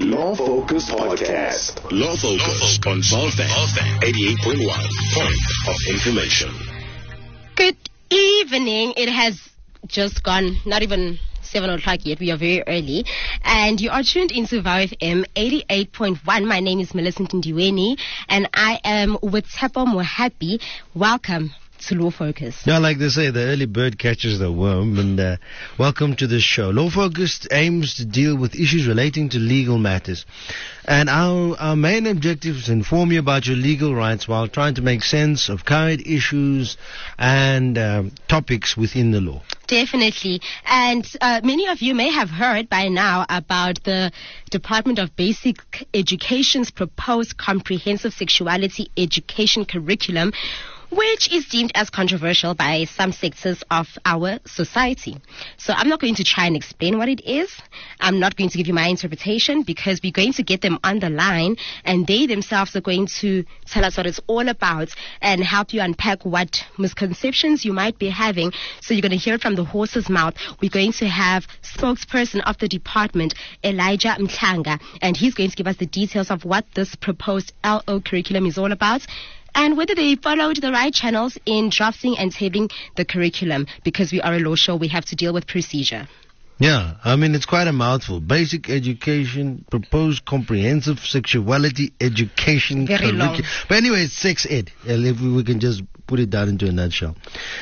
Law Focus Podcast. Law Focus on Volfan 88.1. Point of information. Good evening. It has just gone, not even 7 o'clock yet. We are very early. And you are tuned into VOW FM 88.1. My name is Millicent Ndiweni, and I am with Tshepo Mohapi. Welcome to Law Focus. Yeah, like they say, the early bird catches the worm, and welcome to the show. Law Focus aims to deal with issues relating to legal matters, and our main objective is to inform you about your legal rights while trying to make sense of current issues and topics within the law. Definitely. And many of you may have heard by now about the Department of Basic Education's proposed comprehensive sexuality education curriculum, which is deemed as controversial by some sectors of our society. So I'm not going to try and explain what it is. I'm not going to give you my interpretation, because we're going to get them on the line, and they themselves are going to tell us what it's all about and help you unpack what misconceptions you might be having. So you're going to hear it from the horse's mouth. We're going to have spokesperson of the department, Elijah Mtlanga, and he's going to give us the details of what this proposed LO curriculum is all about, and whether they followed the right channels in drafting and tabling the curriculum. Because we are a law show, we have to deal with procedure. Yeah, I mean, it's quite a mouthful. Basic education, proposed comprehensive sexuality education Very long. But anyway, it's sex ed, if we can just put it down into a nutshell.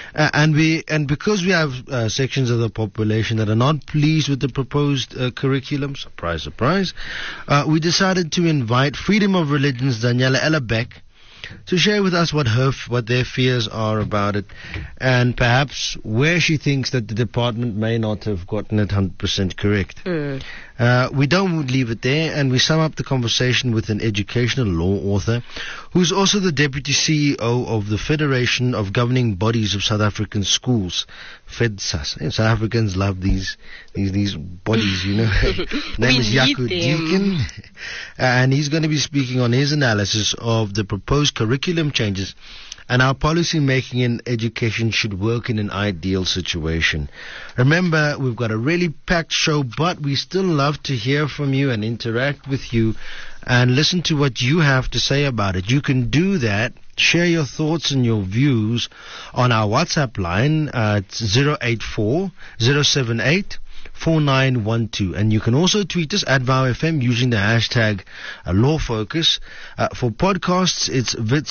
And because we have sections of the population that are not pleased with the proposed curriculum, surprise, surprise, we decided to invite Freedom of Religion's Daniela Ellerbeck to share with us what their fears are about it, and perhaps where she thinks that the department may not have gotten it 100% correct. We don't leave it there, and we sum up the conversation with an educational law author who's also the deputy CEO of the Federation of Governing Bodies of South African Schools, FEDSAS. South Africans love these bodies, you know. His name is Jaco Deacon, and he's going to be speaking on his analysis of the proposed curriculum changes and how policy making in education should work in an ideal situation. Remember, we've got a really packed show, but we still love to hear from you and interact with you and listen to what you have to say about it. You can do that. Share your thoughts and your views on our WhatsApp line at 084 078 4912, and you can also tweet us at VOWFM using the hashtag LawFocus. For podcasts, it's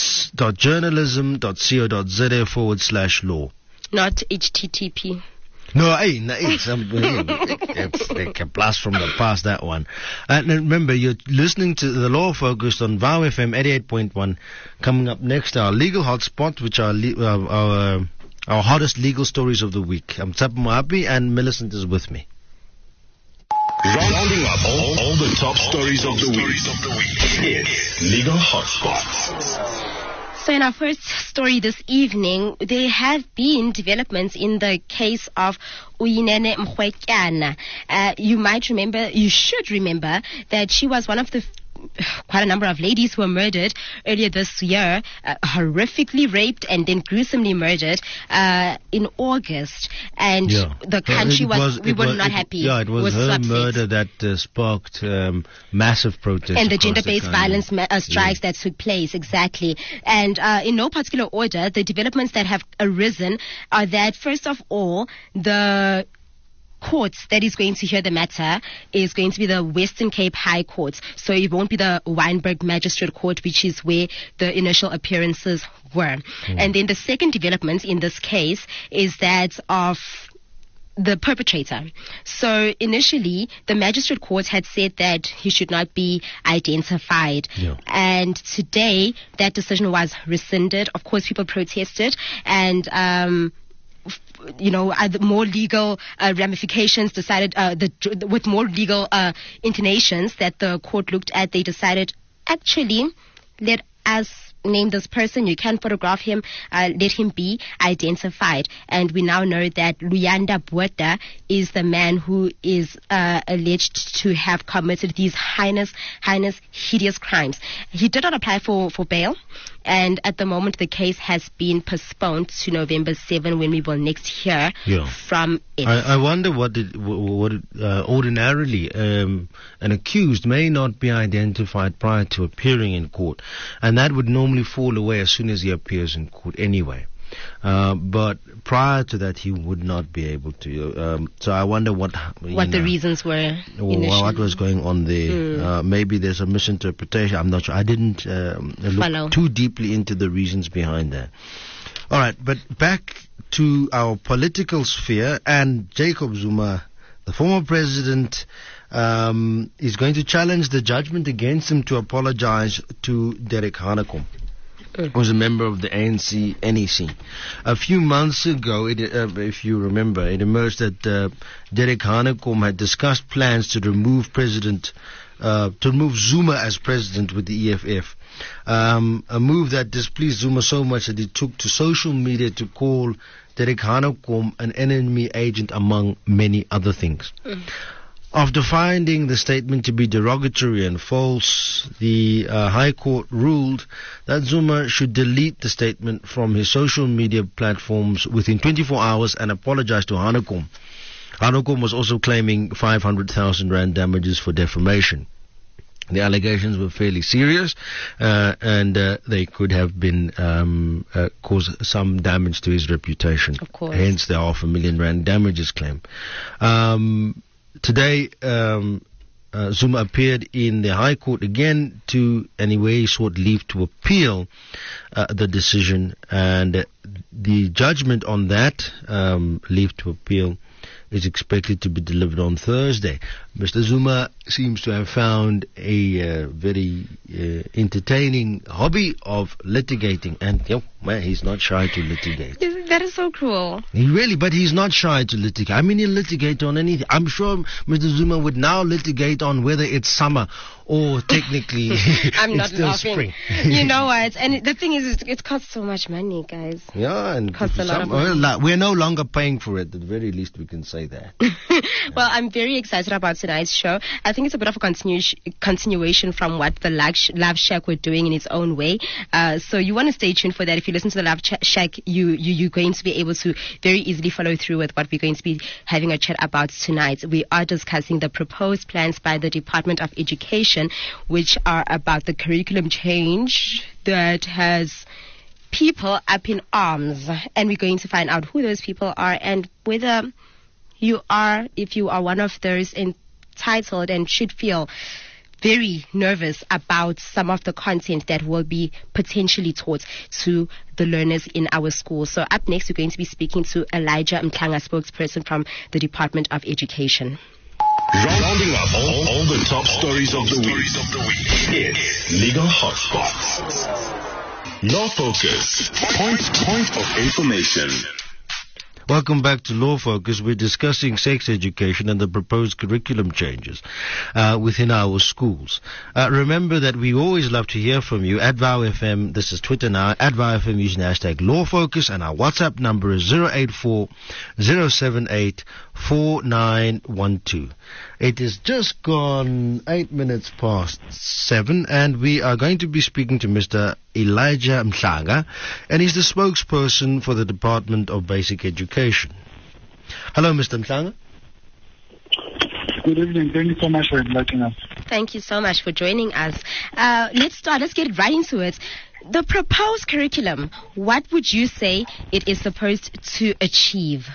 wits.journalism.co.za/law. Not HTTP. No, it's like a blast from the past, that one. And remember, you're listening to the Law Focused on VOWFM 88.1. Coming up next, our legal hotspot, which are our hottest legal stories of the week. I'm Tshepo Mohapi, and Millicent is with me. Rounding up all the top stories of the week. It's Legal Hotspots. So in our first story this evening, there have been developments in the case of Uyinene Mkhwetyana. You should remember that she was one of the quite a number of ladies who were murdered earlier this year, horrifically raped and then gruesomely murdered in August. And the country was not happy. Yeah, it was her murder that sparked massive protests. And the gender-based violence strikes that took place, exactly. And in no particular order, the developments that have arisen are that, first of all, the court that is going to hear the matter is going to be the Western Cape High Court. So it won't be the Wynberg Magistrate Court, which is where the initial appearances were. And then the second development in this case is that of the perpetrator. So initially, the magistrate court had said that he should not be identified. And today, that decision was rescinded. Of course, people protested, and more legal ramifications decided, with more legal inclinations that the court looked at, they decided, actually, let us name this person, you can photograph him, let him be identified. And we now know that Luyanda Botha is the man who is alleged to have committed these heinous, hideous crimes. He did not apply for bail, and at the moment the case has been postponed to November 7, when we will next hear from it. I wonder what ordinarily an accused may not be identified prior to appearing in court, and that would normally fall away as soon as he appears in court anyway. But prior to that, he would not be able to. So I wonder what the reasons were. What was going on there? Maybe there's a misinterpretation. I'm not sure. I didn't look too deeply into the reasons behind that. All right, but back to our political sphere, and Jacob Zuma, the former president, is going to challenge the judgment against him to apologize to Derek Hanekom, who was a member of the ANC NEC. A few months ago, if you remember, it emerged that Derek Hanekom had discussed plans to remove Zuma as president with the EFF. A move that displeased Zuma so much that he took to social media to call Derek Hanekom an enemy agent, among many other things. After finding the statement to be derogatory and false, the High Court ruled that Zuma should delete the statement from his social media platforms within 24 hours and apologize to Hanekom. Hanekom was also claiming 500,000 rand damages for defamation. The allegations were fairly serious, and they could have been caused some damage to his reputation. Of course. Hence the 500,000 rand damages claim. Today, Zuma appeared in the High Court again and he sought leave to appeal the decision, and the judgment on that leave to appeal is expected to be delivered on Thursday. Mr. Zuma seems to have found a very entertaining hobby of litigating, and he's not shy to litigate. That is so cruel. But he's not shy to litigate. I mean, he'll litigate on anything. I'm sure Mr. Zuma would now litigate on whether it's summer or technically I'm not still laughing. spring. You know what? And the thing is, it costs so much money, guys. Yeah, and it costs a lot of money. We're no longer paying for it. At the very least, we can say that. Well, I'm very excited about tonight's show. I think it's a bit of a continuation from what the Love Shack were doing in its own way. So you want to stay tuned for that. If you listen to the Love Shack, you're going to be able to very easily follow through with what we're going to be having a chat about tonight. We are discussing the proposed plans by the Department of Education, which are about the curriculum change that has people up in arms. And we're going to find out who those people are and whether if you are one of those entitled and should feel very nervous about some of the content that will be potentially taught to the learners in our schools. So up next, we're going to be speaking to Elijah Mhlanga, spokesperson from the Department of Education. Rounding up all the top stories of the week. It's Legal Hotspots. Law Focus. Point of information. Welcome back to Law Focus. We're discussing sex education and the proposed curriculum changes within our schools. Remember that we always love to hear from you at VOW FM. This is Twitter now, at VOW FM using hashtag Law Focus, and our WhatsApp number is 084-078-4912. It is just gone 8 minutes past 7, and we are going to be speaking to Mr. Elijah Mhlanga, and he's the spokesperson for the Department of Basic Education. Hello, Mr. Mhlanga. Good evening. Thank you so much for inviting us. Thank you so much for joining us. Let's get right into it. The proposed curriculum, what would you say it is supposed to achieve?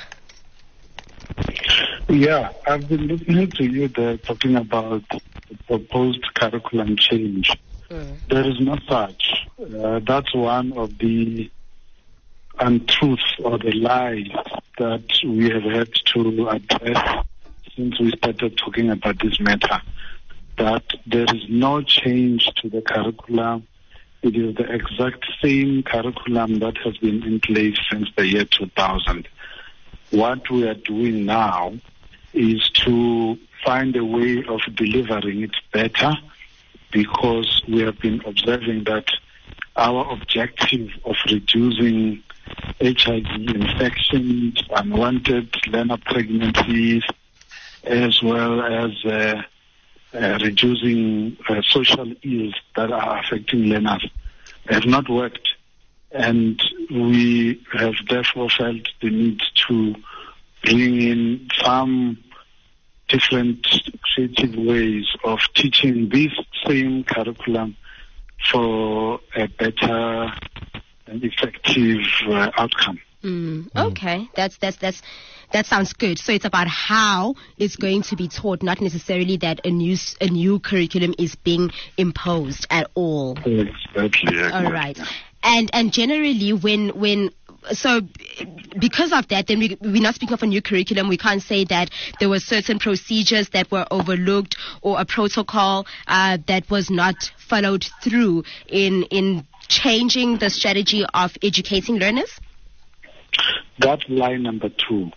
Yeah, I've been listening to you there talking about the proposed curriculum change. There is no such. That's one of the untruths or the lies that we have had to address since we started talking about this matter, that there is no change to the curriculum. It is the exact same curriculum that has been in place since the year 2000. What we are doing now is to find a way of delivering it better, because we have been observing that our objective of reducing HIV infections, unwanted learner pregnancies, as well as reducing social ills that are affecting learners, have not worked. And we have therefore felt the need to bring in some different creative ways of teaching this same curriculum for a better and effective outcome. Okay, that sounds good. So it's about how it's going to be taught, not necessarily that a new curriculum is being imposed at all. Exactly. All right. And generally, so because of that, then we're not speaking of a new curriculum. We can't say that there were certain procedures that were overlooked or a protocol that was not followed through in changing the strategy of educating learners. That's line number 2.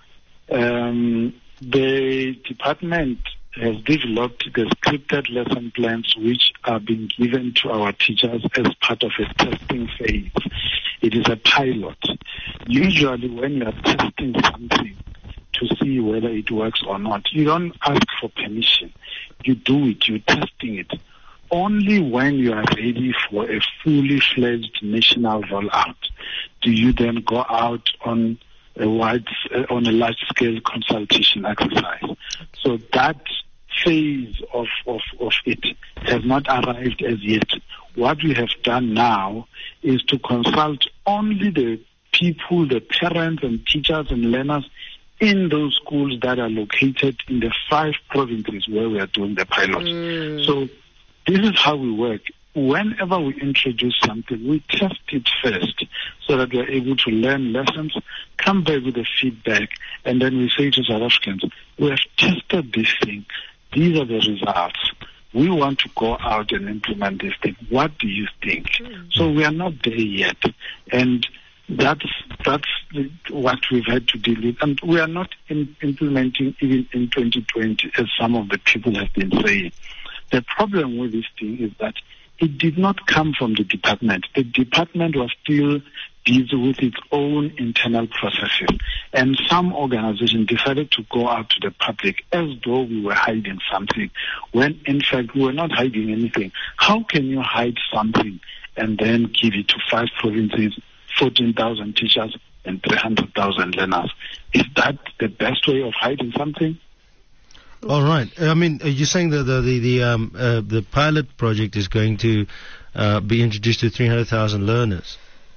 The department has developed the scripted lesson plans which are being given to our teachers as part of a testing phase. It is a pilot. Usually when you are testing something to see whether it works or not, you don't ask for permission. You do it, you're testing it. Only when you are ready for a fully fledged national rollout do you then go out on a large-scale consultation exercise. So that phase of it has not arrived as yet. What we have done now is to consult only the people, the parents and teachers and learners in those schools that are located in the 5 provinces where we are doing the pilot. So this is how we work. Whenever we introduce something, we test it first so that we are able to learn lessons, come back with the feedback, and then we say to South Africans, we have tested this thing. These are the results. We want to go out and implement this thing. What do you think? So we are not there yet. And that's what we've had to deal with. And we are not implementing even in 2020, as some of the people have been saying. The problem with this thing is that it did not come from the department. The department was still busy with its own internal processes. And some organizations decided to go out to the public as though we were hiding something, when in fact we were not hiding anything. How can you hide something and then give it to 5 provinces, 14,000 teachers, and 300,000 learners? Is that the best way of hiding something? All right. I mean, you're saying that the pilot project is going to be introduced to 300,000 learners.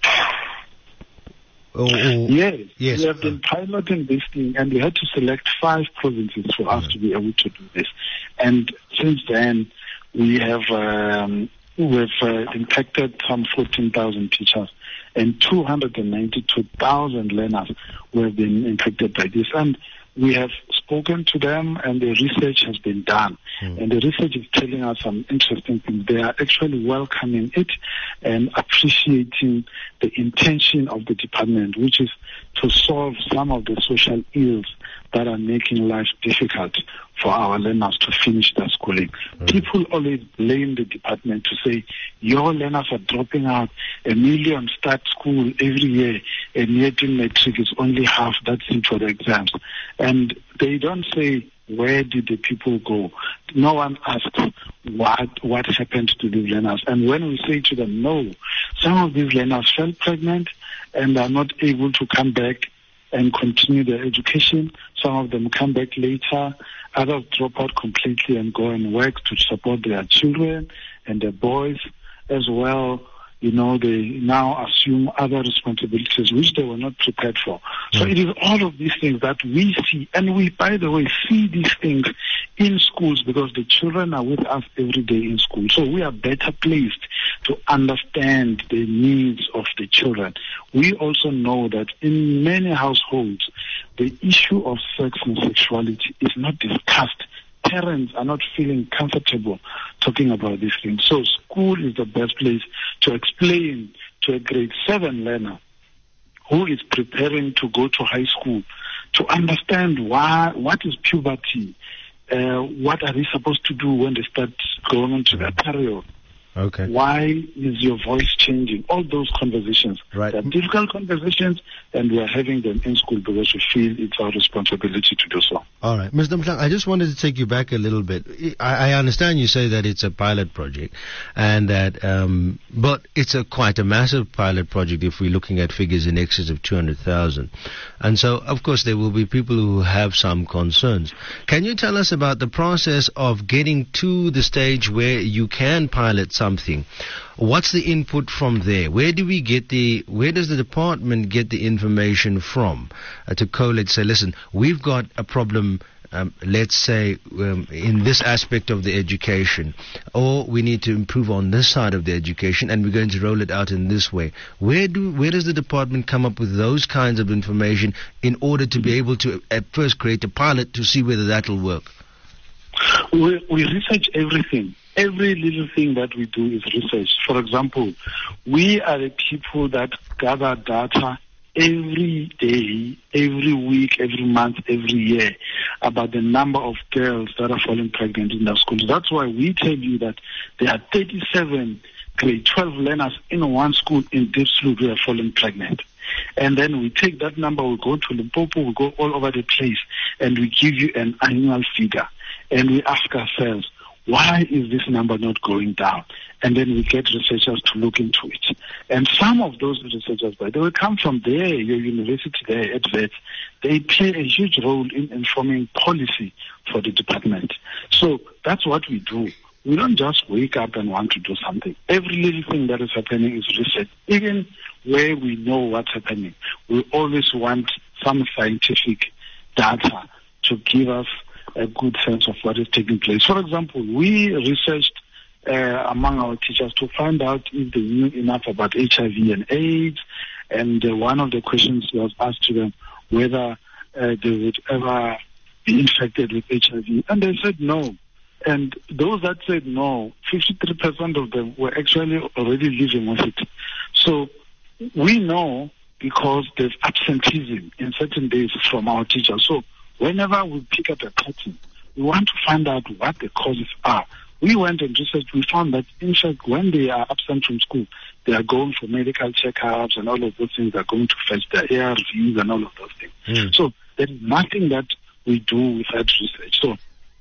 Yes. We have been piloting this thing, and we had to select 5 provinces for us to be able to do this. And since then, we have impacted some 14,000 teachers and 292,000 learners who have been impacted by this. And we have spoken to them, and the research has been done. And the research is telling us some interesting things. They are actually welcoming it and appreciating the intention of the department, which is to solve some of the social ills that are making life difficult for our learners to finish their schooling. People always blame the department to say, your learners are dropping out. 1 million start school every year, and yet in matric is only half. That's it for the exams. And they don't say, where did the people go? No one asks what happened to these learners. And when we say to them, no, some of these learners fell pregnant and are not able to come back and continue their education. Some of them come back later. Others drop out completely and go and work to support their children and their boys as well. You know, they now assume other responsibilities which they were not prepared for. So it is all of these things that we see. And we, by the way, see these things in schools because the children are with us every day in school. So we are better placed to understand the needs of the children. We also know that in many households, the issue of sex and sexuality is not discussed. Parents are not feeling comfortable talking about these things. So school is the best place to explain to a grade 7 learner who is preparing to go to high school to understand what is puberty, what are they supposed to do when they start going into their period, Okay. Why is your voice changing? All those conversations. Right. They're difficult conversations, and we are having them in school because we feel it's our responsibility to do so. All right. Mr. Mhlang, I just wanted to take you back a little bit. I understand you say that it's a pilot project, and that, but it's quite a massive pilot project if we're looking at figures in excess of 200,000. And so, of course, there will be people who have some concerns. Can you tell us about the process of getting to the stage where you can pilot something? What's the input from there? Where does the department get the information from to collate, say, listen, we've got a problem, let's say, in this aspect of the education, or we need to improve on this side of the education, and we're going to roll it out in this way. Where does the department come up with those kinds of information in order to be able to at first create a pilot to see whether that will work? We research everything. Every little thing that we do is research. For example, we are the people that gather data every day, every week, every month, every year about the number of girls that are falling pregnant in the schools. That's why we tell you that there are 37 grade 12 learners in one school in Diepsloot who are falling pregnant. And then we take that number, we go to Limpopo, we go all over the place, and we give you an annual figure. And we ask ourselves, why is this number not going down? And then we get researchers to look into it. And some of those researchers, by the way, come from there, your university there at VET. They play a huge role in informing policy for the department. So that's what we do. We don't just wake up and want to do something. Every little thing that is happening is research. Even where we know what's happening, we always want some scientific data to give us a good sense of what is taking place. For example, we researched among our teachers to find out if they knew enough about HIV and AIDS, and one of the questions was asked to them whether they would ever be infected with HIV, and they said no. And those that said no, 53% of them were actually already living with it. So we know because there's absenteeism in certain days from our teachers. So whenever we pick up a pattern, we want to find out what the causes are. We went and researched. We found that, in fact, when they are absent from school, they are going for medical checkups and all of those things. They are going to fetch their ARVs and all of those things. So there is nothing that we do without research. So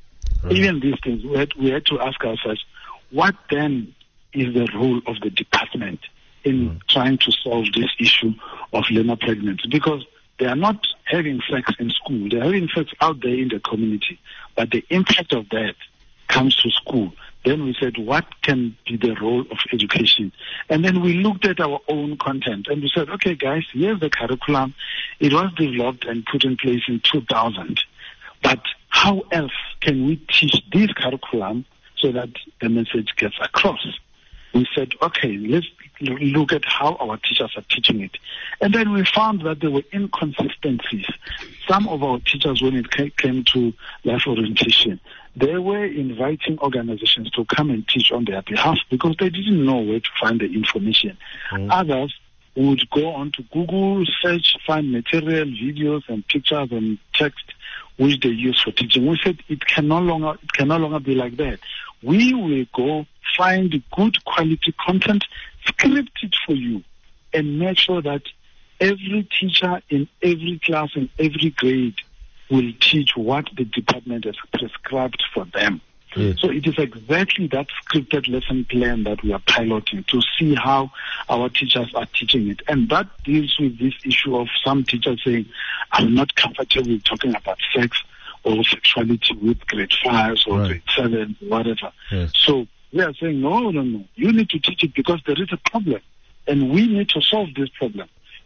even these things, we had to ask ourselves, what then is the role of the department in trying to solve this issue of learner pregnancy? Because they are not having sex in school. They are having sex out there in the community. But the impact of that comes to school. Then we said, what can be the role of education? And then we looked at our own content and we said, okay, guys, here's the curriculum. It was developed and put in place in 2000. But how else can we teach this curriculum so that the message gets across? We said, okay, let's look at how our teachers are teaching it. And then we found that there were inconsistencies. Some of our teachers, when it came to life orientation, they were inviting organizations to come and teach on their behalf because they didn't know where to find the information. Others would go on to Google, search, find material, videos and pictures and text which they use for teaching. We said it can no longer be like that. We will go find good quality content, script it for you, and make sure that every teacher in every class in every grade will teach what the department has prescribed for them. So it is exactly that scripted lesson plan that we are piloting to see how our teachers are teaching it. And that deals with this issue of some teachers saying, I'm not comfortable talking about sex or sexuality with grade 5s or grade 7, whatever. So we are saying, no. You need to teach it because there is a problem. And we need to solve this problem.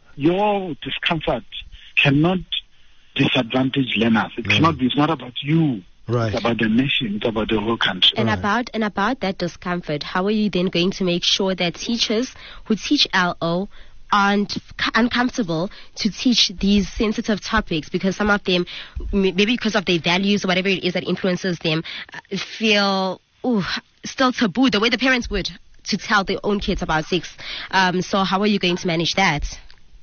Your discomfort cannot disadvantage learners. It cannot be. It's not about you. It's about the nation. It's about the whole country. And about that discomfort, how are you then going to make sure that teachers who teach LO aren't uncomfortable to teach these sensitive topics because some of them, maybe because of their values or whatever it is that influences them, feel still taboo the way the parents would to tell their own kids about sex. So how are you going to manage that?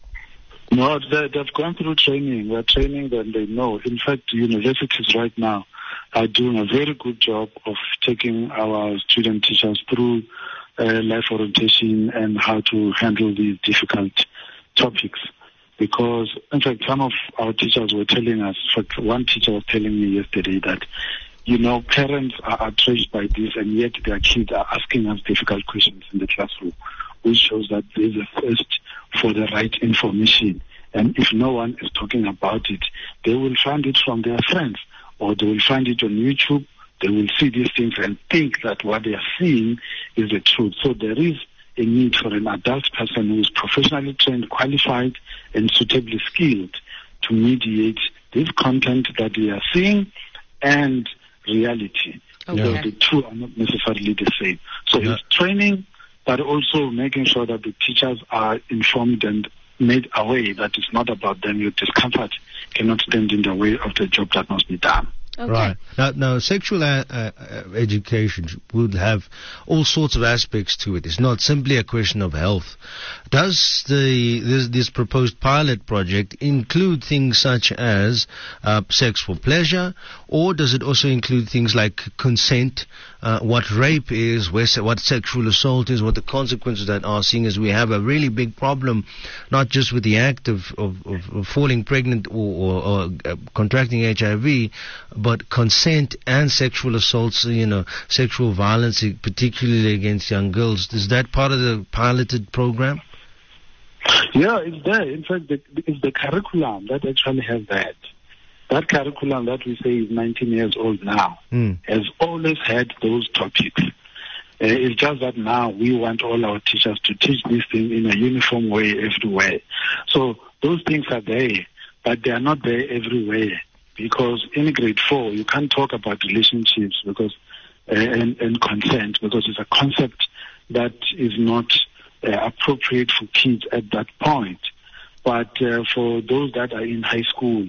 No, they've gone through training. We're training them. They know. In fact, universities right now are doing a very good job of taking our student teachers through life orientation and how to handle these difficult topics. Because, in fact, some of our teachers were telling us, in fact, one teacher was telling me yesterday that, parents are outraged by this, and yet their kids are asking us difficult questions in the classroom, which shows that there is a thirst for the right information. And if no one is talking about it, they will find it from their friends, or they will find it on YouTube. They will see these things and think that what they are seeing is the truth. So there is a need for an adult person who is professionally trained, qualified, and suitably skilled to mediate this content that we are seeing and reality. Okay. The two are not necessarily the same. So it's training, but also making sure that the teachers are informed and made aware that it's not about them. Your discomfort cannot stand in the way of the job that must be done. Okay. Right. Now sexual education would have all sorts of aspects to it. It's not simply a question of health. Does this proposed pilot project include things such as sex for pleasure, or does it also include things like consent, what rape is, what sexual assault is, what the consequences that are, seeing as we have a really big problem, not just with the act of falling pregnant or contracting HIV, but consent and sexual assaults, sexual violence, particularly against young girls. Is that part of the piloted program? Yeah, it's there. In fact, it's the curriculum that actually has that. That curriculum that we say is 19 years old now has always had those topics. It's just that now we want all our teachers to teach this thing in a uniform way everywhere. So those things are there, but they are not there everywhere. Because in grade 4, you can't talk about relationships because and consent, because it's a concept that is not appropriate for kids at that point. But for those that are in high school,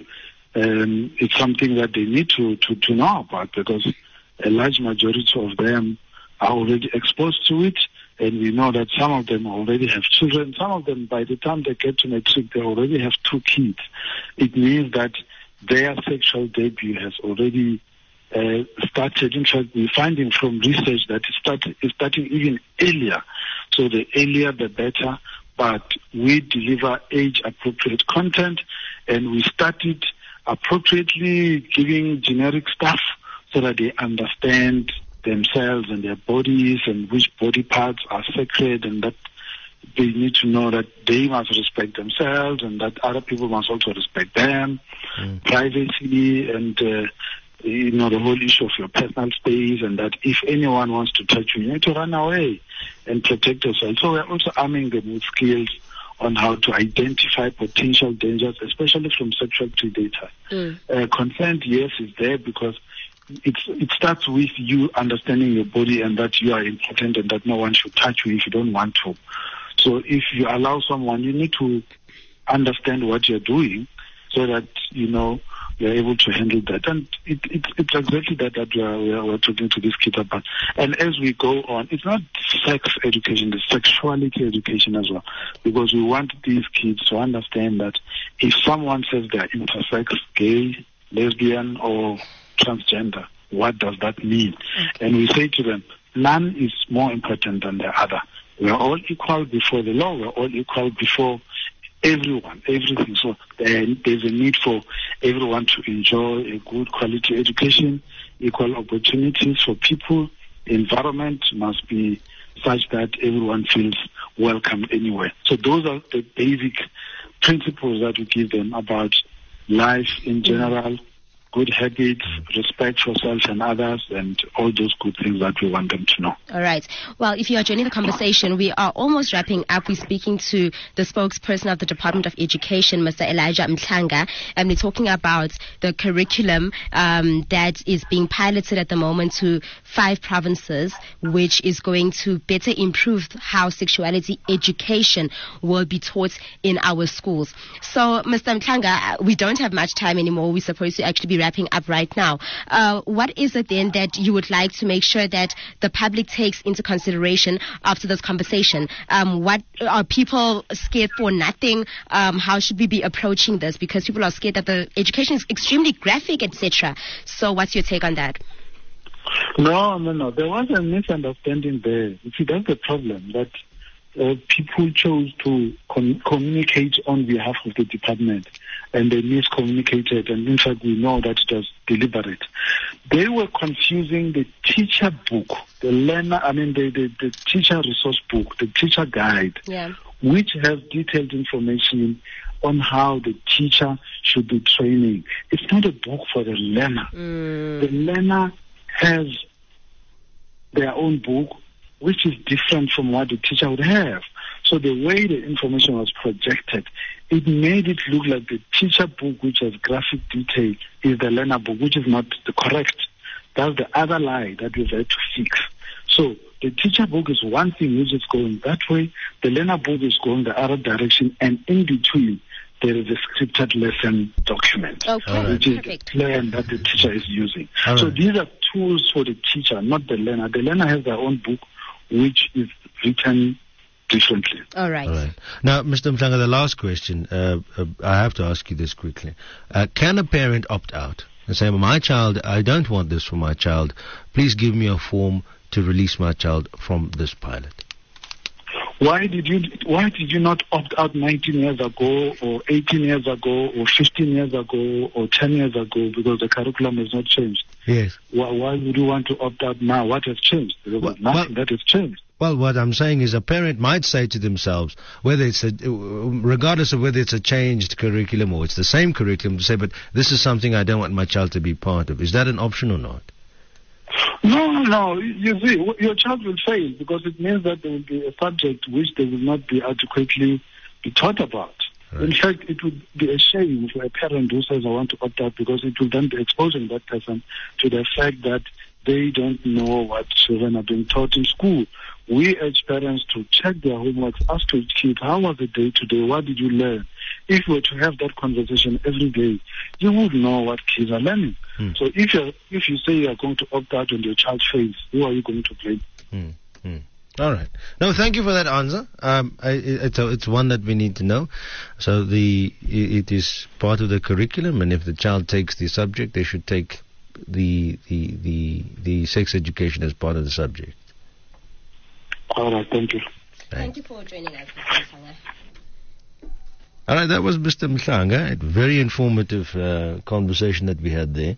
it's something that they need to know about, because a large majority of them are already exposed to it, and we know that some of them already have children. Some of them, by the time they get to matric, they already have 2 kids. It means that their sexual debut has already started. In fact, we're finding from research that it's starting even earlier. So the earlier, the better. But we deliver age-appropriate content, and we started appropriately giving generic stuff so that they understand themselves and their bodies and which body parts are sacred, and that they need to know that they must respect themselves and that other people must also respect them. Privacy and, the whole issue of your personal space, and that if anyone wants to touch you, you need to run away and protect yourself. So we're also arming them with skills on how to identify potential dangers, especially from sexual predators. Consent, yes, is there because it starts with you understanding your body and that you are important and that no one should touch you if you don't want to. So if you allow someone, you need to understand what you're doing so that, you're able to handle that. And it's exactly that we're talking to this kid about. And as we go on, it's not sex education, it's sexuality education as well. Because we want these kids to understand that if someone says they're intersex, gay, lesbian, or transgender, what does that mean? And we say to them, none is more important than the other. We are all equal before the law. We are all equal before everyone, everything. So there's a need for everyone to enjoy a good quality education, equal opportunities for people. The environment must be such that everyone feels welcome anywhere. So those are the basic principles that we give them about life in general, good habits, respect for self and others, and all those good things that we want them to know. All right. Well, if you are joining the conversation, we are almost wrapping up. We're speaking to the spokesperson of the Department of Education, Mr. Elijah Mhlanga, and we're talking about the curriculum that is being piloted at the moment to 5 provinces, which is going to better improve how sexuality education will be taught in our schools. So, Mr. Mhlanga, we don't have much time anymore. We're supposed to actually be wrapping up right now. What is it then that you would like to make sure that the public takes into consideration after this conversation? What are people scared for nothing? How should we be approaching this? Because people are scared that the education is extremely graphic, etc. So what's your take on that? No. There was a misunderstanding there. You see, that's the problem, that people chose to communicate on behalf of the department, and they miscommunicated, and in fact we know that it was deliberate. They were confusing the teacher book, the teacher resource book, the teacher guide, which has detailed information on how the teacher should be training. It's not a book for the learner. The learner has their own book, which is different from what the teacher would have. So the way the information was projected, it made it look like the teacher book, which has graphic detail, is the learner book, which is not the correct. That's the other lie that we had to fix. So the teacher book is one thing which is going that way, the learner book is going the other direction, and in between there is a scripted lesson document, which is the plan that the teacher is using. So these are tools for the teacher, not the learner. The learner has their own book, which is written differently. All right. Now, Mr. Mhlanga, the last question, I have to ask you this quickly. Can a parent opt out and say, my child, I don't want this for my child. Please give me a form to release my child from this pilot? Why did you not opt out 19 years ago, or 18 years ago, or 15 years ago, or 10 years ago, because the curriculum has not changed? Yes. Why would you want to opt out now? What has changed? There was nothing that has changed. Well, what I'm saying is a parent might say to themselves, regardless of whether it's a changed curriculum or it's the same curriculum, to say, but this is something I don't want my child to be part of. Is that an option or not? No. You see, your child will fail because it means that there will be a subject which they will not be adequately be taught about. Right. In fact, it would be a shame for a parent who says, I want to opt out, because it will then be exposing that person to the fact that they don't know what children are being taught in school. We urge parents to check their homework, ask your kid, how was the day today? What did you learn? If we were to have that conversation every day, you would know what kids are learning. So if you say you are going to opt out and your child fails, who are you going to blame? All right. No, thank you for that answer. It's one that we need to know. So it is part of the curriculum, and if the child takes the subject, they should take the sex education as part of the subject. All right, thank you. Thank you for joining us, Mr. Mhlanga. All right, that was Mr. Mhlanga. A very informative conversation that we had there.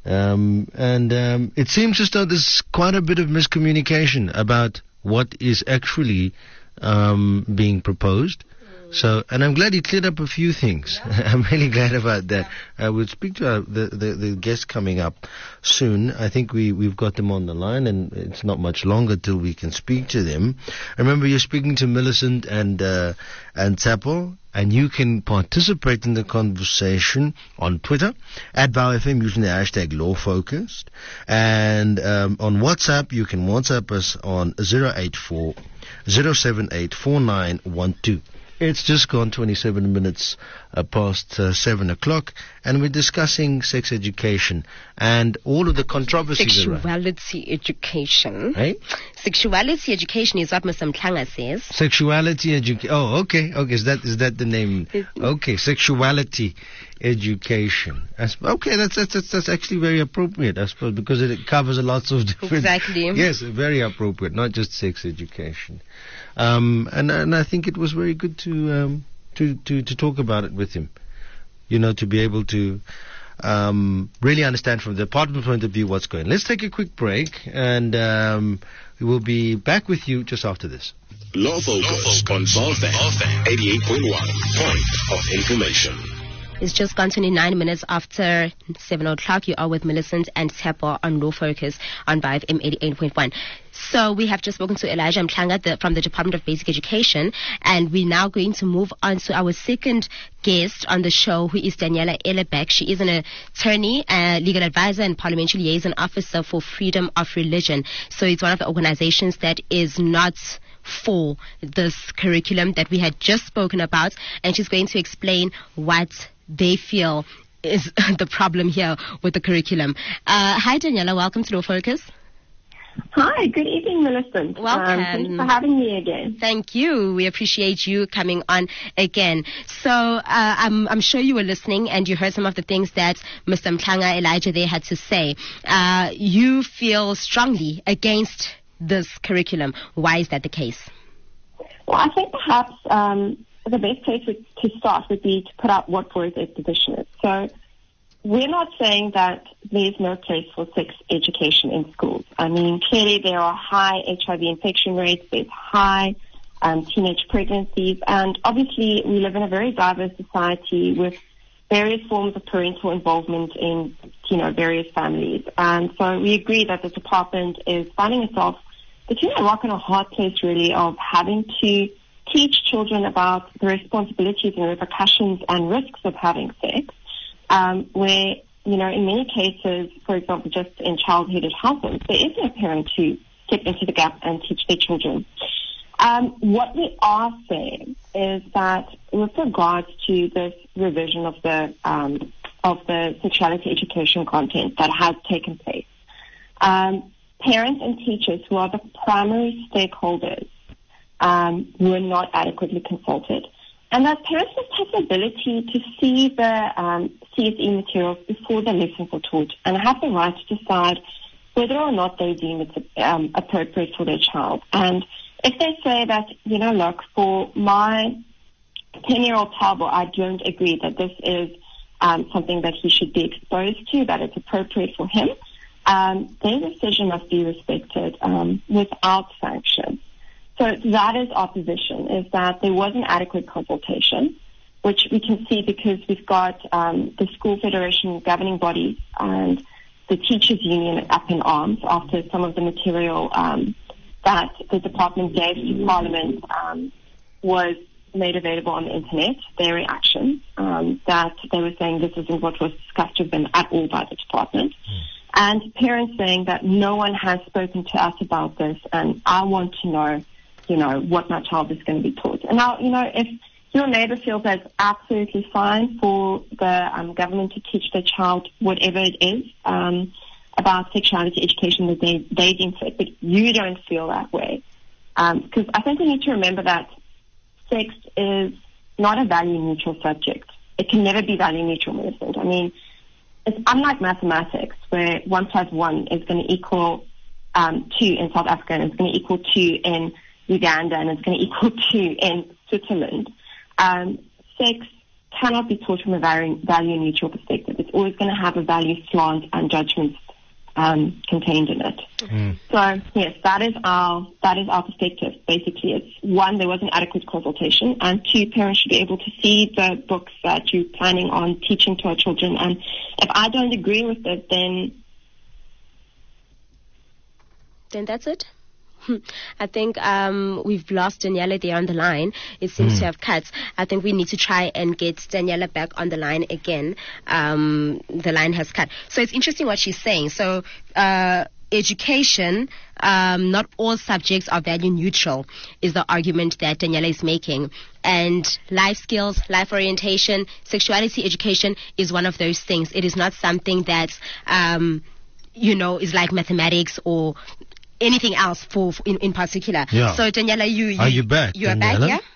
And it seems as though there's quite a bit of miscommunication about what is actually being proposed. So, and I'm glad he cleared up a few things. I'm really glad about that. We'll speak to the guests coming up soon. I think we've got them on the line, and it's not much longer till we can speak to them. Remember, you're speaking to Millicent and Tsapo, and you can participate in the conversation on Twitter at VowFM using the hashtag LawFocused. And on WhatsApp, you can WhatsApp us on 084 078 4912. It's just gone 27 minutes past 7 o'clock, and we're discussing sex education and all of the controversies around. Sexuality education. Hey? Sexuality education is what Mr. Mhlanga says. Sexuality education. Oh, okay. Is that the name? Okay, sexuality education. Okay, that's actually very appropriate, I suppose, because it covers lots of different. Exactly. Yes, very appropriate, not just sex education. And I think it was very good to talk about it with him. You know, to be able to really understand from the department point of view what's going on. Let's take a quick break, and we will be back with you just after this. Law Focus on BallFM 88.1. Point of information. It's just gone 29 minutes after 7 o'clock. You are with Millicent and Tsapo on Law Focus on VowFM 88.1. So we have just spoken to Elijah Mhlanga from the Department of Basic Education, and we're now going to move on to our second guest on the show, who is Daniela Ellebeck. She is an attorney, legal advisor, and parliamentary liaison officer for Freedom of Religion. So it's one of the organizations that is not for this curriculum that we had just spoken about, and she's going to explain what they feel is the problem here with the curriculum. Hi, Daniela. Welcome to Law Focus. Hi, good evening, Millicent. Welcome. Thanks for having me again. Thank you. We appreciate you coming on again. So I'm sure you were listening and you heard some of the things that Mr. Mhlanga Elijah there had to say. You feel strongly against this curriculum. Why is that the case? Well, I think perhaps the best place to start would be to put out what Freud's position is. So we're not saying that there's no place for sex education in schools. I mean, clearly there are high HIV infection rates, there's high teenage pregnancies, and obviously we live in a very diverse society with various forms of parental involvement in, various families. And so we agree that the department is finding itself between a rock and a hard place, really, of having to teach children about the responsibilities and repercussions and risks of having sex. Where, in many cases, for example, just in child-headed households, there isn't a parent to step into the gap and teach their children. What we are saying is that with regards to this revision of the sexuality education content that has taken place, parents and teachers who are the primary stakeholders were not adequately consulted. And that parents must have the ability to see the CSE materials before the lessons are taught and have the right to decide whether or not they deem it appropriate for their child. And if they say that, look, for my 10-year-old Thabo, I don't agree that this is something that he should be exposed to, that it's appropriate for him, their decision must be respected without sanction. So that is our position, is that there was an adequate consultation, which we can see because we've got the School Federation governing bodies and the Teachers Union up in arms after some of the material that the department gave to Parliament was made available on the internet, their reaction, that they were saying this isn't what was discussed with them at all by the department. And parents saying that no one has spoken to us about this and I want to know, what my child is going to be taught. And now, if your neighbor feels that it's absolutely fine for the government to teach their child whatever it is about sexuality education that they deem fit, but you don't feel that way. Because I think we need to remember that sex is not a value-neutral subject. It can never be value-neutral, Millicent. I mean, it's unlike mathematics, where 1 + 1 is going to equal 2 in South Africa, and it's going to equal 2 in Uganda, and it's going to equal 2 in Switzerland. Sex cannot be taught from a value-neutral perspective. It's always going to have a value slant and judgments contained in it. So yes, that is our perspective. Basically, it's 1, there was an adequate consultation, and 2, parents should be able to see the books that you're planning on teaching to our children. And if I don't agree with it, then that's it. I think we've lost Daniela there on the line. It seems to have cut. I think we need to try and get Daniela back on the line again. The line has cut. So it's interesting what she's saying. So education, not all subjects are value neutral, is the argument that Daniela is making. And life skills, life orientation, sexuality education is one of those things. It is not something that, is like mathematics or anything else in particular. Yeah. So Daniela, are you back? You are back, yeah?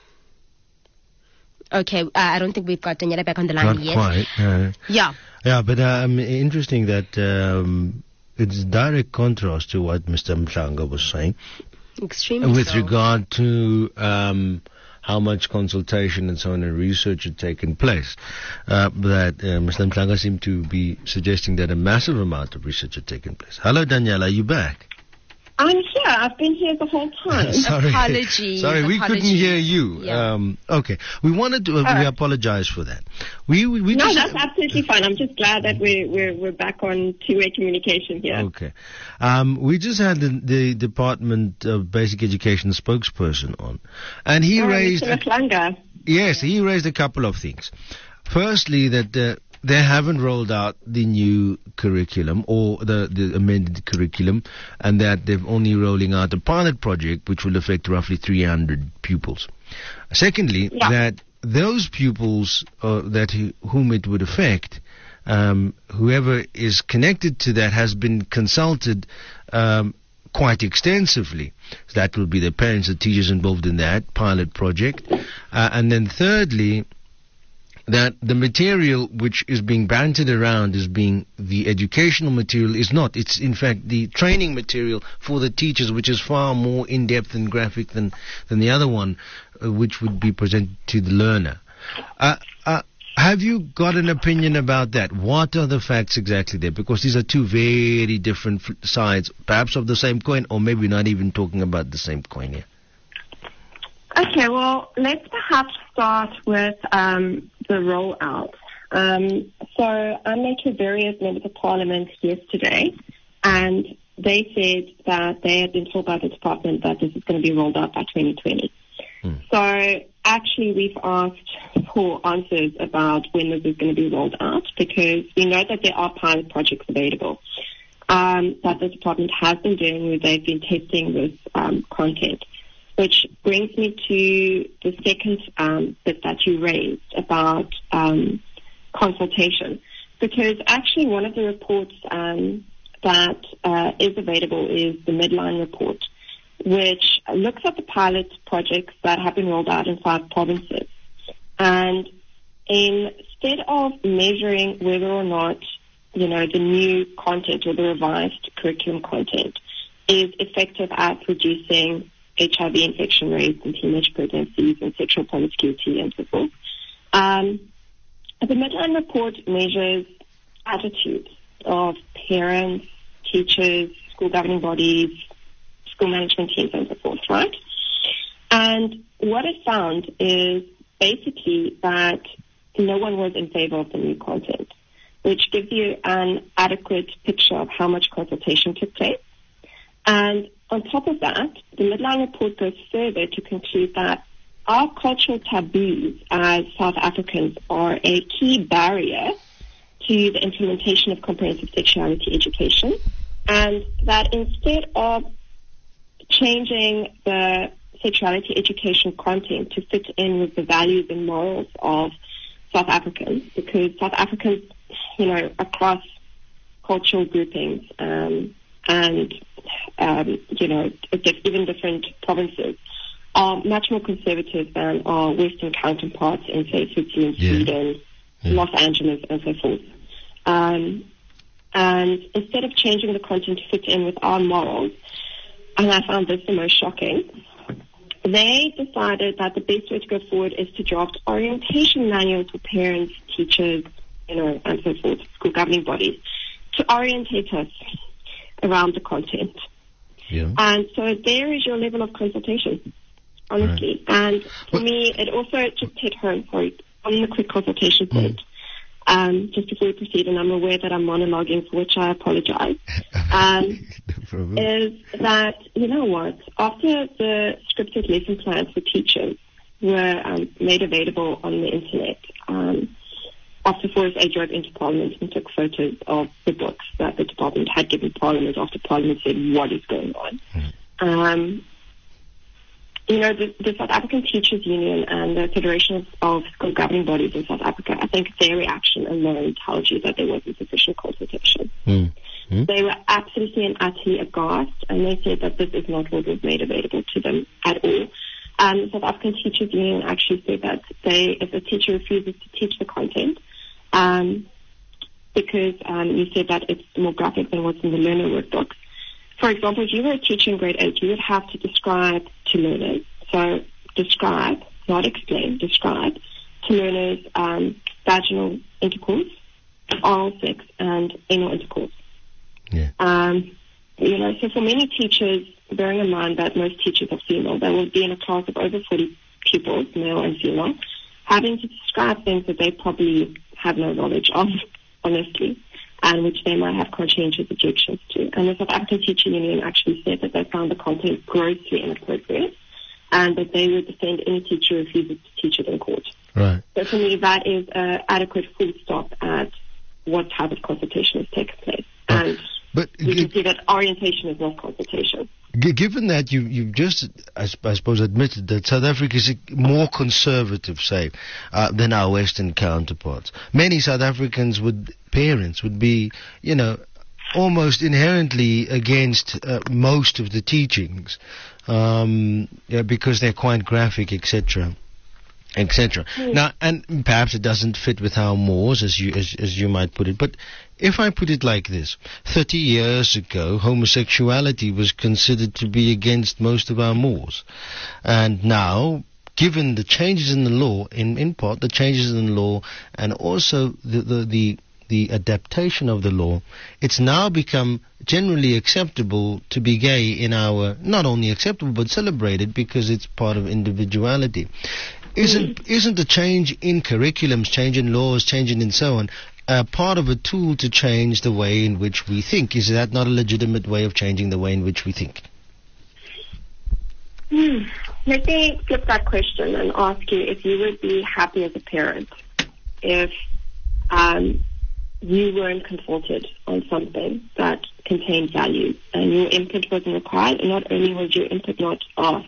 Okay, I don't think we've got Daniela back on the line yet. Not quite. Yeah. Yeah, but interesting that it's direct contrast to what Mr. Mhlanga was saying. Extremely with so. regard to how much consultation and so on and research had taken place. That Mr. Mhlanga seemed to be suggesting that a massive amount of research had taken place. Hello, Daniela, are you back? I'm here. I've been here the whole time. Apologies. Sorry, we couldn't hear you. Yeah. Okay. We wanted to. We apologize for that. No, that's absolutely fine. I'm just glad that we're back on two-way communication here. Okay. We just had the Department of Basic Education spokesperson on, and he raised. Mr. Mhlanga. Yes, he raised a couple of things. Firstly, that they haven't rolled out the new curriculum or the amended curriculum, and that they're only rolling out a pilot project which will affect roughly 300 pupils. Secondly, that those pupils whom it would affect, whoever is connected to that has been consulted quite extensively. So that will be the parents and teachers involved in that pilot project. And then thirdly, that the material which is being bantered around as being the educational material is not. It's in fact the training material for the teachers, which is far more in-depth and graphic than the other one, which would be presented to the learner. Have you got an opinion about that? What are the facts exactly there? Because these are two very different sides, perhaps of the same coin, or maybe not even talking about the same coin here. Okay, well, let's perhaps start with the rollout. So I met with various members of parliament yesterday, and they said that they had been told by the department that this is going to be rolled out by 2020. So actually we've asked for answers about when this is going to be rolled out, because we know that there are pilot projects available that the department has been doing where they've been testing this content. Which brings me to the second bit that you raised about consultation. Because actually one of the reports that is available is the Midline report, which looks at the pilot projects that have been rolled out in 5 provinces. And instead of measuring whether or not, the new content or the revised curriculum content is effective at reducing HIV infection rates and teenage pregnancies and sexual promiscuity and so forth. The Midline report measures attitudes of parents, teachers, school governing bodies, school management teams and so forth, right? And what it found is basically that no one was in favor of the new content, which gives you an adequate picture of how much consultation took place. And on top of that, the Midline report goes further to conclude that our cultural taboos as South Africans are a key barrier to the implementation of comprehensive sexuality education, and that instead of changing the sexuality education content to fit in with the values and morals of South Africans, because South Africans, across cultural groupings, and even different provinces are much more conservative than our Western counterparts in, say, Switzerland, Sweden, Los Angeles, and so forth. And instead of changing the content to fit in with our morals, and I found this the most shocking, they decided that the best way to go forward is to draft orientation manuals for parents, teachers, and so forth, school governing bodies, to orientate us around the content. Yeah. And so there is your level of consultation, honestly. Right. And for me, it also just hit home, on the quick consultation point, just before we proceed, and I'm aware that I'm monologuing, for which I apologize, is that, after the scripted lesson plans for teachers were made available on the internet, after Forrest A. drove into Parliament and took photos of the books that the department had given Parliament after Parliament said, what is going on? The South African Teachers Union and the Federation of School Governing Bodies in South Africa, I think their reaction alone tells you that there wasn't sufficient consultation. They were absolutely and utterly aghast, and they said that this is not what was made available to them at all. The South African Teachers Union actually said that if a teacher refuses to teach the content, because you said that it's more graphic than what's in the learner workbooks. For example, if you were a teacher in grade 8, you would have to describe to learners. So describe, not explain, describe to learners vaginal intercourse, oral sex, and anal intercourse. Yeah. So for many teachers, bearing in mind that most teachers are female, they will be in a class of over 40 pupils, male and female, having to describe things that they probably have no knowledge of, honestly, and which they might have conscientious objections to. And the South African Teacher Union actually said that they found the content grossly inappropriate, and that they would defend any teacher who refuses to teach it in court. Right. So for me, that is an adequate full stop at what type of consultation has taken place. And you can see that orientation is not consultation. Given that you've just, I suppose, admitted that South Africa is more conservative, say, than our Western counterparts, many South Africans parents would be, almost inherently against most of the teachings, because they're quite graphic, etc. etc. Now, and perhaps it doesn't fit with our mores, as you might put it, but if I put it like this, 30 years ago, homosexuality was considered to be against most of our mores, and now, given the changes in the law, in part the changes in the law, and also the adaptation of the law, it's now become generally acceptable to be gay in our, not only acceptable but celebrated, because it's part of individuality. Isn't the change in curriculums, change in laws, changing and so on, part of a tool to change the way in which we think? Is that not a legitimate way of changing the way in which we think? Let me flip that question and ask you if you would be happy as a parent if you weren't consulted on something that contained values and your input wasn't required, and not only was your input not asked,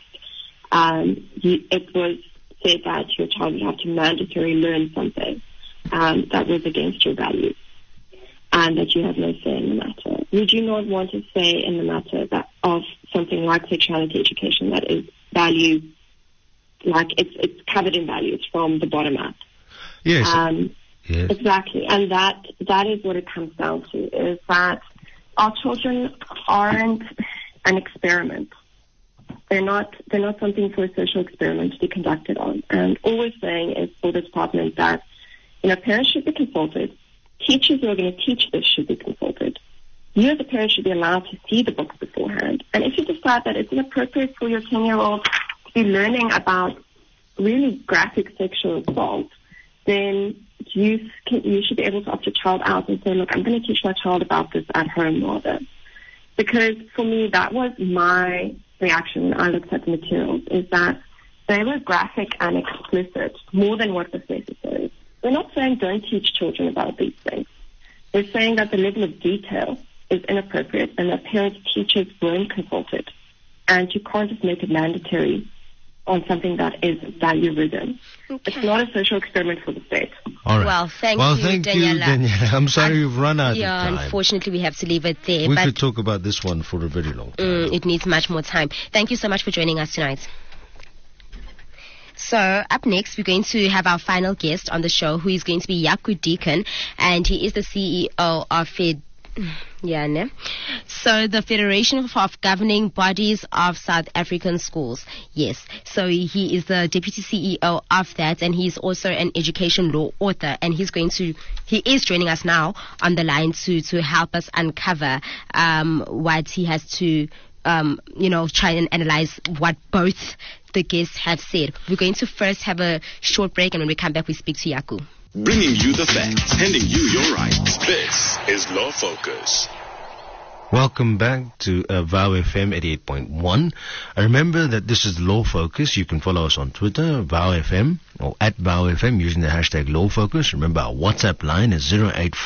it was said that your child would have to mandatorily learn something that was against your values, and that you have no say in the matter. Would you not want to say in the matter that of something like sexuality education that is value, like it's covered in values from the bottom up? Yes. Yes. Exactly, and that is what it comes down to, is that our children aren't an experiment. They're not something for a social experiment to be conducted on. And all we're saying is for this department that, parents should be consulted. Teachers who are going to teach this should be consulted. You as a parent should be allowed to see the books beforehand. And if you decide that it's inappropriate for your 10-year-old to be learning about really graphic sexual assault, then you should be able to opt your child out and say, look, I'm going to teach my child about this at home rather. Because for me, that was my reaction when I looked at the materials, is that they were graphic and explicit more than what was necessary. We're not saying don't teach children about these things. We're saying that the level of detail is inappropriate and that parents, teachers weren't consulted. And you can't just make it mandatory on something that is value-ridden. Okay. It's not a social experiment for the state. All right. Well, thank you, Daniela. I'm sorry you've run out of time. Yeah, unfortunately we have to leave it there. We could talk about this one for a very long time. It needs much more time. Thank you so much for joining us tonight. So up next, we're going to have our final guest on the show, who is going to be Jaco Deacon, and he is the CEO of So the Federation of Governing Bodies of South African Schools. Yes. So he is the deputy CEO of that, and he's also an education law author, and he is joining us now on the line to help us uncover what he has to try and analyze what both the guests have said. We're going to first have a short break, and when we come back, we speak to Jaco. Bringing you the facts, handing you your rights. This is Law Focus. Welcome back to VOW FM 88.1. Remember that this is Law Focus. You can follow us on Twitter, VOW FM, or at VOW FM using the hashtag Law Focus. Remember our WhatsApp line is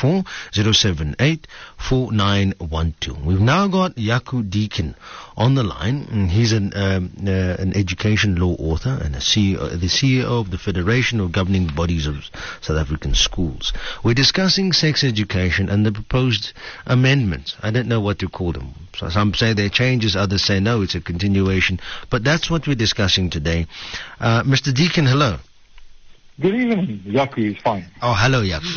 084-078-4912. We've now got Jaco Deacon on the line. And he's an education law author and the CEO of the Federation of Governing Bodies of South African Schools. We're discussing sex education and the proposed amendments. I don't know what to call them. So some say they're changes, others say no, it's a continuation. But that's what we're discussing today. Mr. Deacon, hello. Good evening. Jaco is fine. Oh, hello, Jaco.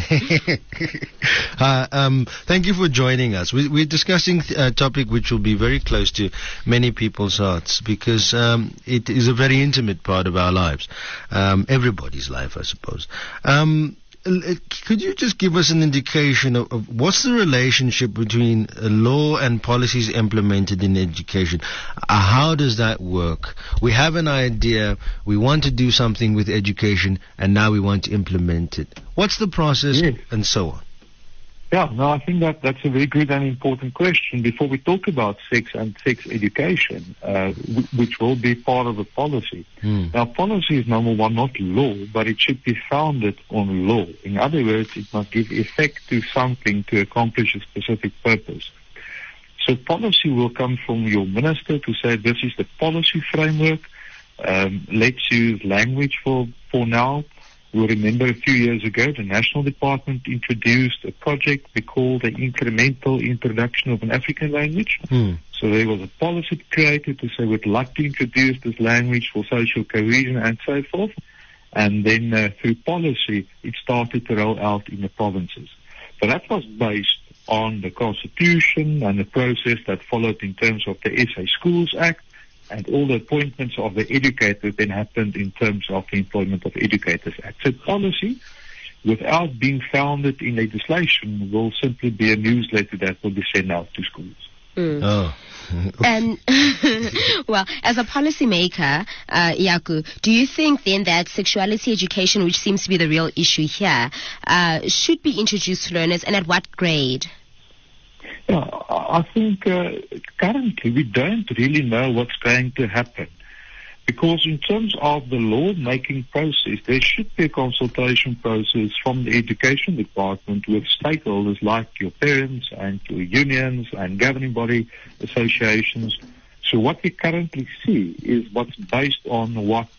Thank you for joining us. We're discussing a topic which will be very close to many people's hearts because it is a very intimate part of our lives. Everybody's life, I suppose. Could you just give us an indication of what's the relationship between law and policies implemented in education? How does that work? We have an idea, we want to do something with education, and now we want to implement it. What's the process, yes, and so on? Yeah, no, I think that's a very good and important question. Before we talk about sex and sex education, which will be part of a policy. Now, policy is, number one, not law, but it should be founded on law. In other words, it must give effect to something to accomplish a specific purpose. So policy will come from your minister to say this is the policy framework. Let's use language for now. You'll remember a few years ago, the National Department introduced a project we call the Incremental Introduction of an African Language. So there was a policy created to say we'd like to introduce this language for social cohesion and so forth. And then through policy, it started to roll out in the provinces. So that was based on the Constitution and the process that followed in terms of the SA Schools Act, and all the appointments of the educators then happened in terms of the Employment of Educators Act. So policy, without being founded in legislation, will simply be a newsletter that will be sent out to schools. Oh. And well, as a policymaker, Yaku, do you think then that sexuality education, which seems to be the real issue here, should be introduced to learners, and at what grade? Yeah, I think currently we don't really know what's going to happen, because in terms of the law-making process, there should be a consultation process from the education department with stakeholders like your parents and your unions and governing body associations. So what we currently see is what's based on what's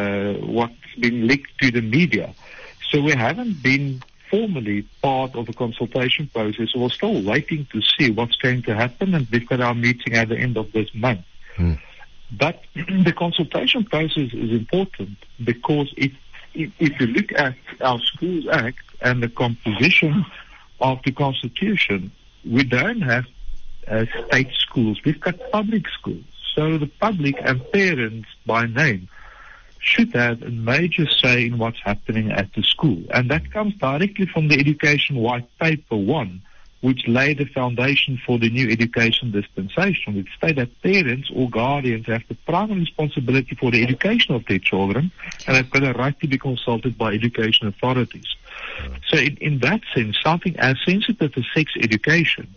been leaked to the media. So we haven't been formally part of the consultation process. We're still waiting to see what's going to happen, and we've got our meeting at the end of this month. But the consultation process is important, because if you look at our Schools Act and the composition of the Constitution, we don't have state schools. We've got public schools. So the public and parents by name should have a major say in what's happening at the school. And that comes directly from the Education White Paper 1, which laid the foundation for the new education dispensation, which stated that parents or guardians have the primary responsibility for the education of their children, and have got a right to be consulted by education authorities. So in that sense, something as sensitive as sex education,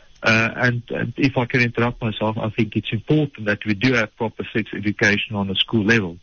and if I can interrupt myself, I think it's important that we do have proper sex education on a school level.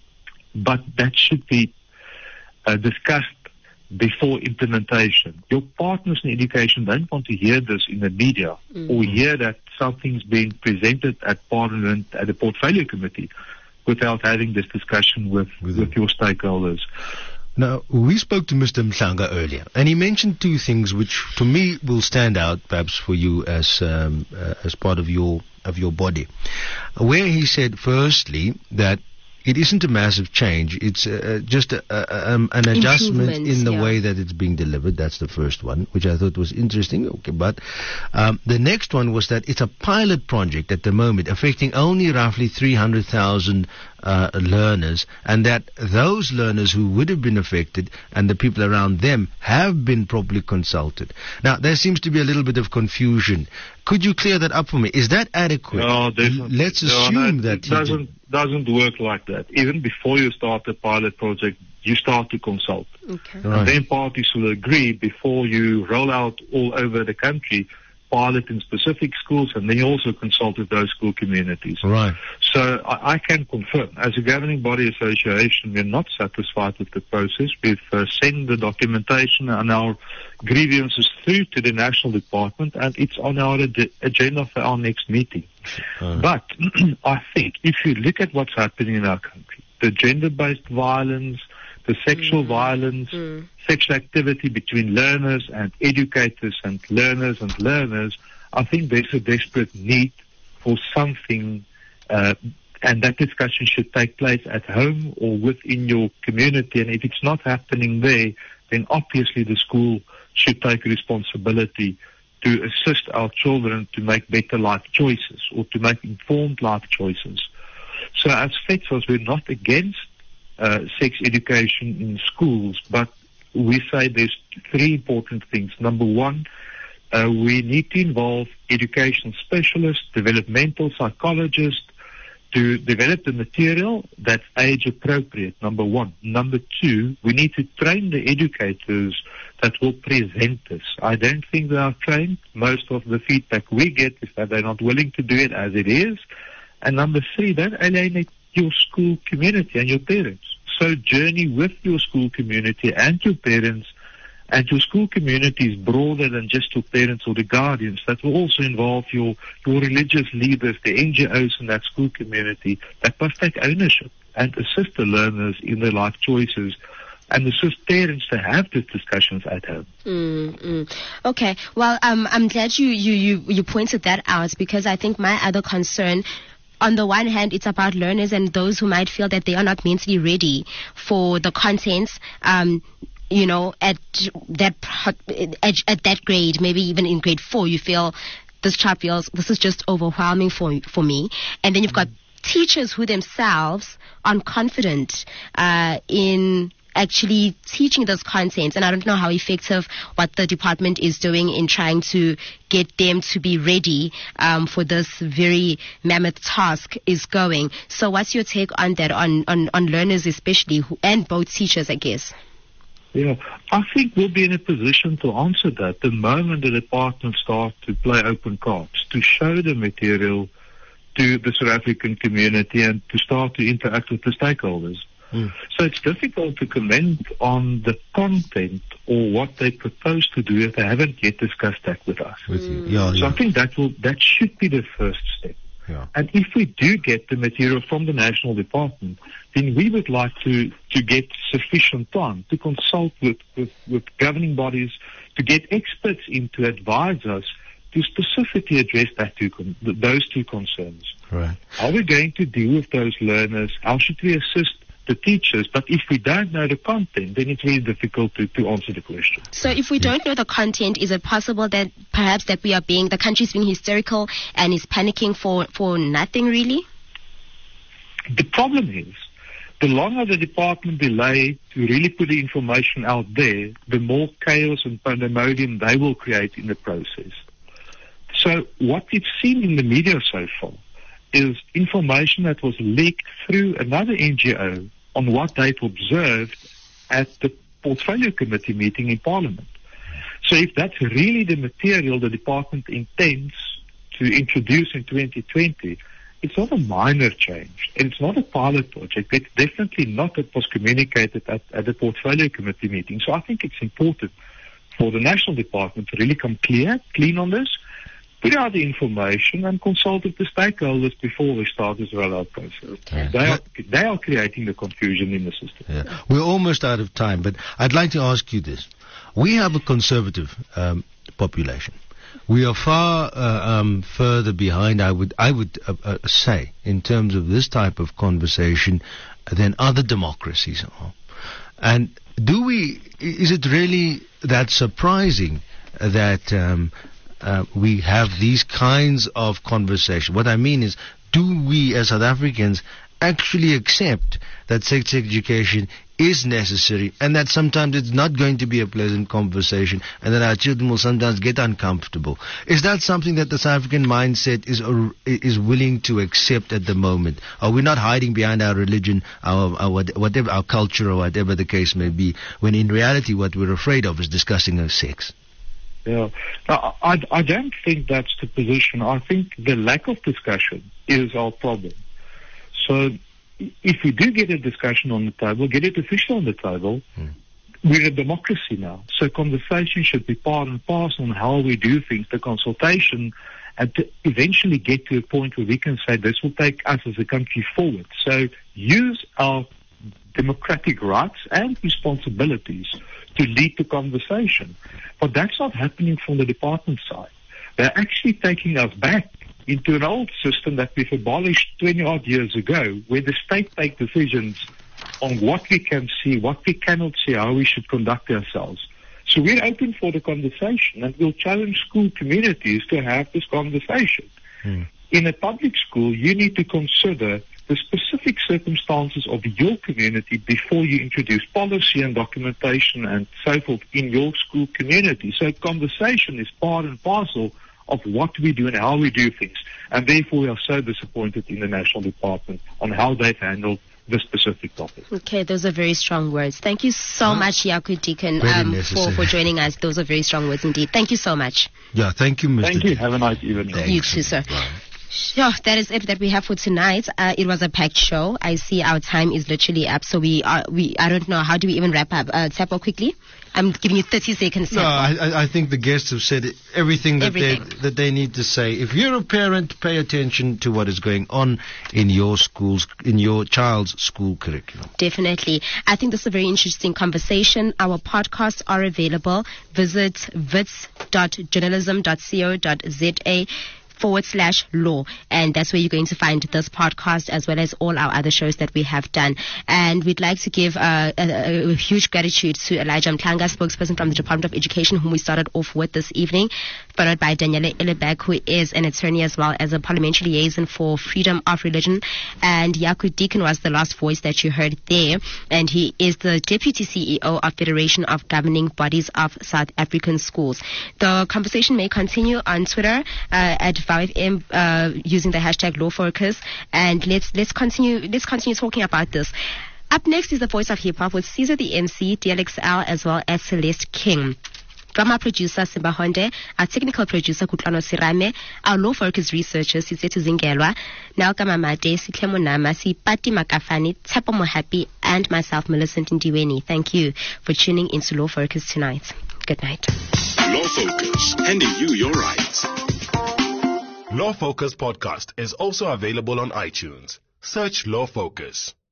But that should be discussed before implementation. Your partners in education don't want to hear this in the media or hear that something's being presented at Parliament, at the Portfolio Committee, without having this discussion with your stakeholders. Now, we spoke to Mr. Mhlanga earlier, and he mentioned two things which, to me, will stand out, perhaps for you as part of your body, where he said, firstly, that it isn't a massive change. It's just an adjustment in the way that it's being delivered. That's the first one, which I thought was interesting. Okay, but the next one was that it's a pilot project at the moment, affecting only roughly 300,000 learners, and that those learners who would have been affected and the people around them have been properly consulted. Now, there seems to be a little bit of confusion. Could you clear that up for me? Is that adequate? No, definitely. Let's assume that it doesn't work like that. Even before you start the pilot project, you start to consult. Okay. Right. And then parties will agree before you roll out all over the country, pilot in specific schools, and then you also consult with those school communities. Right. So I can confirm, as a governing body association, we're not satisfied with the process. We've sent the documentation and our grievances through to the National Department, and it's on our agenda for our next meeting. But I think if you look at what's happening in our country, the gender-based violence, the sexual violence, sexual activity between learners and educators and learners, I think there's a desperate need for something, and that discussion should take place at home or within your community. And if it's not happening there, then obviously the school should take responsibility to assist our children to make better life choices or to make informed life choices. So as FETSAS, we're not against sex education in schools, but we say there's three important things. Number one, we need to involve education specialists, developmental psychologists, to develop the material that's age appropriate, number one. Number two, we need to train the educators that will present this. I don't think they are trained. Most of the feedback we get is that they're not willing to do it as it is. And number three, don't alienate your school community and your parents. So journey with your school community and your parents, and your school community is broader than just your parents or the guardians. That will also involve your religious leaders, the NGOs in that school community that must take ownership and assist the learners in their life choices and assist parents to have these discussions at home. Okay. Well, I'm glad you pointed that out, because I think my other concern, on the one hand, it's about learners and those who might feel that they are not mentally ready for the content, at that grade, maybe even in grade 4, you feel this child feels this is just overwhelming for me. And then you've got teachers who themselves aren't confident in actually teaching this content, and I don't know how effective what the department is doing in trying to get them to be ready for this very mammoth task is going. So what's your take on that, on learners especially, and both teachers, I guess? Yeah, I think we'll be in a position to answer that the moment the department starts to play open cards, to show the material to the South African community and to start to interact with the stakeholders. So it's difficult to comment on the content or what they propose to do if they haven't yet discussed that with us. With you. Yeah, so I think that should be the first step. Yeah. And if we do get the material from the national department, then we would like to get sufficient time to consult with governing bodies, to get experts in to advise us to specifically address those two concerns. Right. How are we going to deal with those learners? How should we assist the teachers? But if we don't know the content, then it's very difficult to answer the question. So if we don't know the content, is it possible that perhaps that the country's being hysterical and is panicking for nothing really? The problem is, the longer the department delay to really put the information out there, the more chaos and pandemonium they will create in the process. So what we've seen in the media so far is information that was leaked through another NGO on what they've observed at the Portfolio Committee meeting in Parliament. So if that's really the material the department intends to introduce in 2020, it's not a minor change, and it's not a pilot project. It's definitely not what was communicated at the Portfolio Committee meeting. So I think it's important for the National Department to really come clean on this, put out the information and consult with the stakeholders before we start this rollout process. Okay. They are creating the confusion in the system. Yeah. We're almost out of time, but I'd like to ask you this. We have a conservative population. We are far further behind, I would say, in terms of this type of conversation than other democracies are. And is it really that surprising that we have these kinds of conversations? What I mean is, do we as South Africans actually accept that sex education is necessary, and that sometimes it's not going to be a pleasant conversation, and that our children will sometimes get uncomfortable? Is that something that the South African mindset is willing to accept at the moment? Are we not hiding behind our religion, whatever our culture, or whatever the case may be, when in reality what we're afraid of is discussing our sex? Yeah, now, I don't think that's the position. I think the lack of discussion is our problem. So if we do get a discussion on the table, get it official on the table, we're a democracy now. So conversation should be part and parcel on how we do things, the consultation, and to eventually get to a point where we can say this will take us as a country forward. So use our democratic rights and responsibilities to lead the conversation. But that's not happening from the department side. They're actually taking us back into an old system that we've abolished 20-odd years ago, where the state take decisions on what we can see, what we cannot see, how we should conduct ourselves. So we're open for the conversation, and we'll challenge school communities to have this conversation. In a public school, you need to consider the specific circumstances of your community before you introduce policy and documentation and so forth in your school community. So conversation is part and parcel of what we do and how we do things. And therefore we are so disappointed in the National Department on how they've handled this specific topic. Okay, those are very strong words. Thank you so much, Jaco Deacon, for joining us. Those are very strong words indeed. Thank you so much. Yeah, thank you, Mr. Thank you. Have a nice evening. You too, sir. Sure, that is it that we have for tonight. It was a packed show. I see our time is literally up, so I don't know, how do we even wrap up? Tsepo, quickly. I'm giving you 30 seconds. No, I think the guests have said everything that they need to say. If you're a parent, pay attention to what is going on in your schools, in your child's school curriculum. Definitely. I think this is a very interesting conversation. Our podcasts are available. Visit wits.journalism.co.za/law, and that's where you're going to find this podcast as well as all our other shows that we have done. And we'd like to give a huge gratitude to Elijah Mtlanga, spokesperson from the Department of Education, whom we started off with this evening, followed by Daniela Illebek, who is an attorney as well as a parliamentary liaison for freedom of religion, and Yaku Deacon was the last voice that you heard there, and he is the Deputy CEO of Federation of Governing Bodies of South African Schools. The conversation may continue on Twitter at VowFM using the hashtag LawFocus, and let's continue talking about this. Up next is the Voice of Hip Hop with Caesar the MC, DLXL, as well as Celeste King. Drama producer Simba Honde, our technical producer Kutlano Sirame, our Law Focus researchers Sisetu Zingelwa, Nelka Mamade, Sitlemo Namasi, Pati Makafani, Tsepo Mohapi, and myself, Millicent Ndiweni. Thank you for tuning into Law Focus tonight. Good night. Law Focus, handing you your rights. Law Focus podcast is also available on iTunes. Search Law Focus.